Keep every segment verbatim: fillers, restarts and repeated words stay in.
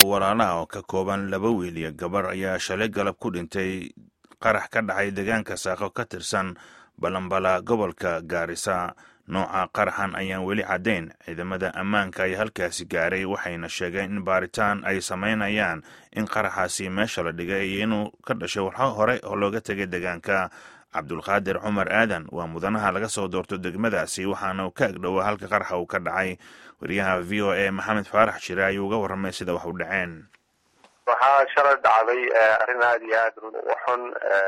walaalaha oo ka kooban laba wiil iyo gabar ayaa shalay galab ku dhintay qarax ka dhacay deegaanka saaqo ka tirsan balambala gobolka Gaarisa. nooca qaraxan ayaan weli caddayn. ciidamada ammaanka ay halkaasi gaaray waxayna sheegeen in baaritaan ay samaynayaan in qaraxaasi meesha la dhigay iyo inuu ka dhashay walxo hore oo looga tegay deegaanka. cabdulqaadir cumar aadan waa mudanaha laga soo doorto degmadaasi waxaana uu ka agdhowaa halka qaraxa uu ka dhacay. wariyaha v o a maxamed faarax shire ayuu uga warramay sida wax u dhaceen. waxaa shalay dhacday arrin aad iyo aad u xun.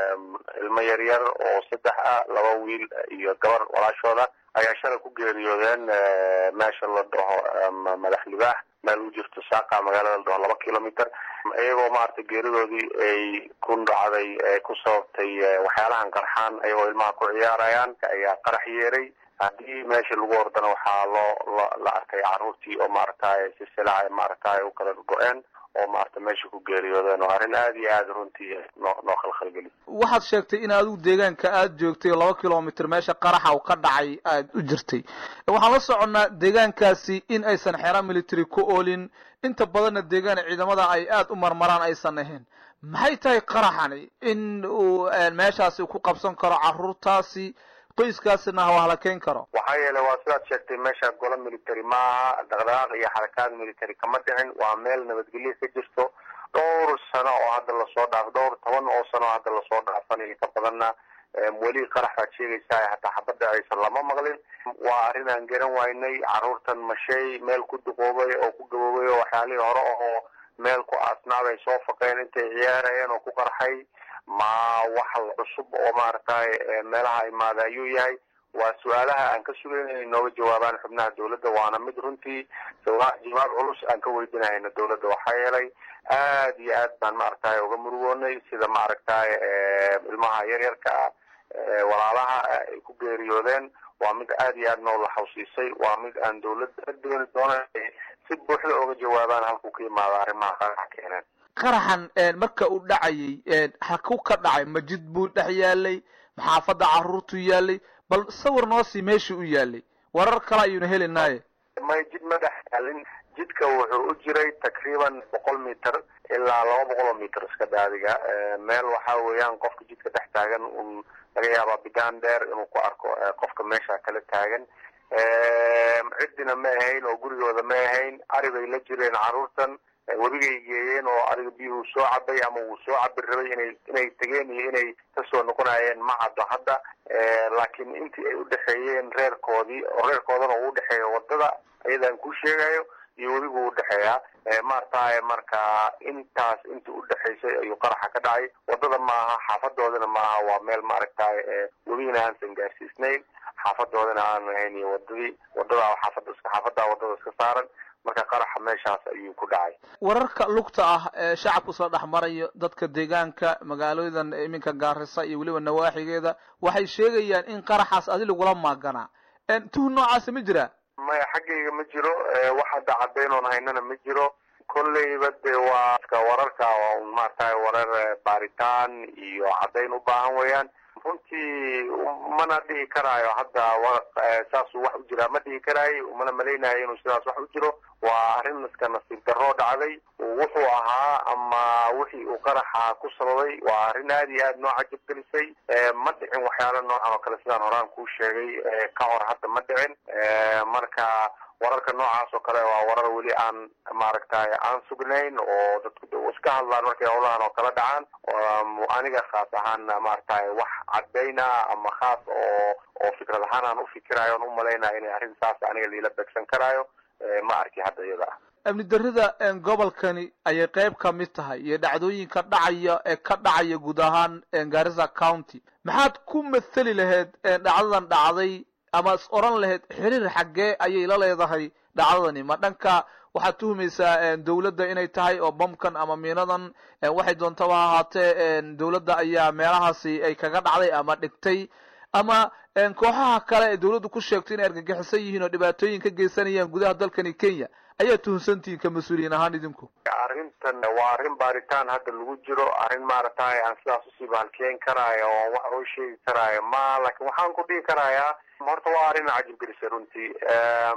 ilmo yaryar oo saddex ah, laba wiil iyo gabar walaashooda ayaa shalay ku geeriyoodeen meesha la dhaho madax libaax, meel u jirto saaqa magaalada la dhaho laba kilomitr. iyagoo maaragtay geeridoodii ay ku dhacday ku sababtay waxyaalahan qarxaan ayagoo ilmaha ku ciyaarayaan ayaa qarax yeeray. haddii meesha lagu ordana waxaa loo la arkay caruurtii oo maaragtay silsilaa maaragtay u kala go-een oo maaragtay meesha ku geeriyoodeen. oo arrin aad iyo aad runtii noo noo khalkhalgeli. waxaad sheegtay in adigu deegaanka aad joogtay laba kilomitr meesha qaraxa uu ka dhacay aad u jirtay. waxaan la soconnaa deegaankaasi in aysan xero military ku oolin, inta badanna deegaan ciidamada ay aad u marmaraan aysan ahayn. maxay tahay qaraxani in uu meeshaasi ku qabsan karo caruurtaasi, qoyskaasina waa la keen karo? waxaa yeelay waa sidaad sheegtay, meesha golo military maaha, dhaqdhaqaaq iyo xarakaad military kama dhicin. waa meel nabadgelyo ka jirto dhowr sano oo hadda lasoo dhaaf dhowr toban oo sano oo hadda lasoo dhaafanayo ka badanna weli qarax baad sheegaysaa hataa xabadda aysan lama maqlin. waa arrin aan garan waynay. caruurtan mashay meel ku duqoobay oo ku gaboobay oo waxyaalihii hore oo meel ku aasnaabay soo faqeen intay ciyaarayeen oo ku qarxay. ma wax cusub oo maaragtay meelaha imaada ayuu yahay. waa su-aalaha aan ka sugayn inay nooga jawaabaan xubnaha dawladda, waana mid runtii jawaab culus aan ka weydiinahayna dawladda. waxaa yeelay aad iyo aad baan maaragtay uga murugoonay sida maaragtay ilmaha yaryarka ah walaalaha ay ku geeriyoodeen. waa mid aad iyo aad noo la xawsiisay. waa mid aan dawladda dooni doona si buuxda uga jawaabaan halkuu ka imaado arrimaha qaraxa keeneen. qaraxan marka uu dhacayay haku ka dhacay majid buu dhex yaalay, maxaafadda caruurtu yaalay, bal sawir noo sii meeshii u yaalay. warar kale ayuuna helinaaye. may jid ma dhex yaalin. jidka wuxuu u jiray takriiban boqol mitr ilaa laba boqol oo mitr iska daadiga. meel waxaa weeyaan qofka jidka dhex taagan un laga yaabaa bidaan dheer inuu ku arko qofka meesha kala taagan. ciddina ma ahayn oo gurigooda ma ahayn. ari bay la jireen caruurtan, webigay geeyeen oo ariga biyuhu soo cabay ama uu soo cabi rabay inay inay tegeen iyo inay kasoo noqonayeen ma caddo hadda. laakiin intii ay udhexeeyeen reerkoodii oo reerkoodana uu udhexeeyo wadada ayadaan ku sheegayo iyo webigu udhexeeyaa. maaragtay marka intaas inta udhexaysay ayuu qaraxa ka dhacay. wadada maaha, xaafadoodana maaha. waa meel maaragtay webigana aansan gaarsiisnayn, xaafadoodana aan ahayn iyo wadadii wadada xaafada iska xaafada wadada iska saaran. marka qaraxa meeshaas ayuu ku dhacay. wararka lugta ah ee shacabku soo dhex marayo dadka deegaanka magaaladan iminka Gaarisa iyo weliba nawaaxigeeda waxay sheegayaan in qaraxaas adi lagula maaganaa. tuhun noocaas ma jira? maya, xaggayga ma jiro. wax hadda caddayn oon haynana ma jiro. kolleyba dee waa iska wararka oo maaragtay warar baaritaan iyo caddayn u baahan weeyaan. runtii mana dhihi karaayo hadda saasuu wax u jiraa ma dhihi karaayo. umana malaynayo inuu sidaas wax u jiro. waa arrin iska nasiib darroo dhacday. wuxuu ahaa ama wixii uu qaraxa ku sababay waa arrin aad iyo aad noo cajab gelisay. ma dhicin waxyaala noocan oo kale sidaan horaan kuu sheegay ka hor hadda ma dhicin. marka wararka noocaas oo kale waa warar weli aan maaragtay aan sugnayn oo dadku iska hadlaan markay howlahan oo kala dhacaan. aniga khaas ahaan maaragtay wax caddayna ama khaas oo oo fikrad ahaan aan u fikirayo on u malaynaya inay arrin saas aniga liila beegsan karaayo ma arki hadda iyada ah. amni darrida gobolkani ayay qayb ka mid tahay iyo dhacdooyinka dhacaya ee ka dhacaya guud ahaan Garissa County. maxaad ku mathali lahayd dhacdadan dhacday ama is oran lahayd xiriir xaggee ayay la leedahay dhacdadani? ma dhanka waxaad tuhumaysaa dawladda inay tahay oo bamkan ama miinadan waxay doontaba ahaatee dawladda ayaa meelahaasi ay kaga dhacday ama dhigtay, ama kooxaha kale ee dawladdu ku sheegtay inay argagixisan yihiin oo dhibaatooyin ka geysanayaan gudaha dalkani Kenya ayaa tuhunsantihiin ka mas-uuliyiin ahaan idinku? arrintan waa arrin baaritaan hadda lagu jiro. arrin maaragtay aan sidaas usii bahalkeen karaayo oo wax oo sheegi karaayo ma, laakiin waxaan ku dhihi karayaa horta waa arrin cajib gelisay runtii.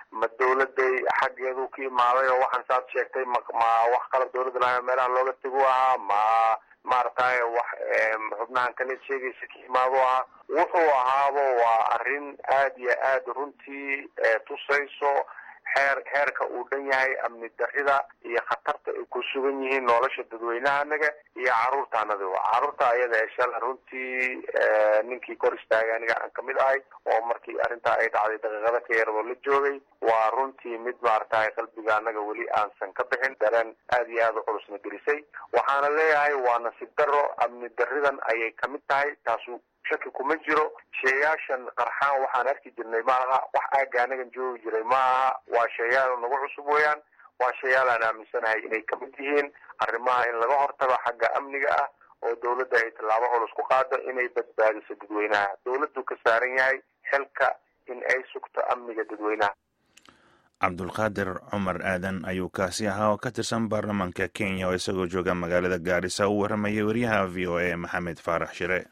ma dawladay xaggeedu ka imaaday oo waxaan saad sheegtay ma wax kala dawladda lahayn meelaha looga tego ahaa ma maaragtay wax xubnahan kale sheegaysa ka imaado ahaa wuxuu ahaabo waa arrin aad iyo aad runtii tusayso heer heerka uu dhan yahay amni darrida iyo khatarta ay ku sugan yihiin nolosha dadweynahanaga iyo carruurtaanada carruurta ayada ee shala runtii ninkii kor istaagay aniga aan kamid ahay oo markii arrintaa ay dhacday daqiiqada ka yar oo la joogay waa runtii mid maaragtay qalbiga anaga weli aansan ka bixin dareen aad iyo aad u culusna gelisay waxaana leeyahay waa nasiib darro amni darridan ayay kamid tahay taasu shaki kuma jiro sheeyaashan qarxaan waxaan arki jirnay maaha wax aaga anagan joogi jiray maaha waa sheeyaal nagu cusub weeyaan waa sheeyaal aan aaminsanahay inay kamid yihiin arrimaha in laga hortago xagga amniga ah oo dawladda ay tallaabo culus ku qaado inay badbaadiso dadweynaha dawladdu ka saaran yahay xilka in ay sugto amniga dadweynaha cabdulqaadir cumar aadan ayuu kaasi ahaa oo ka tirsan baarlamaanka kenya oo isagoo jooga magaalada gaarisa u waramayay wariyaha v o a maxamed faarax shire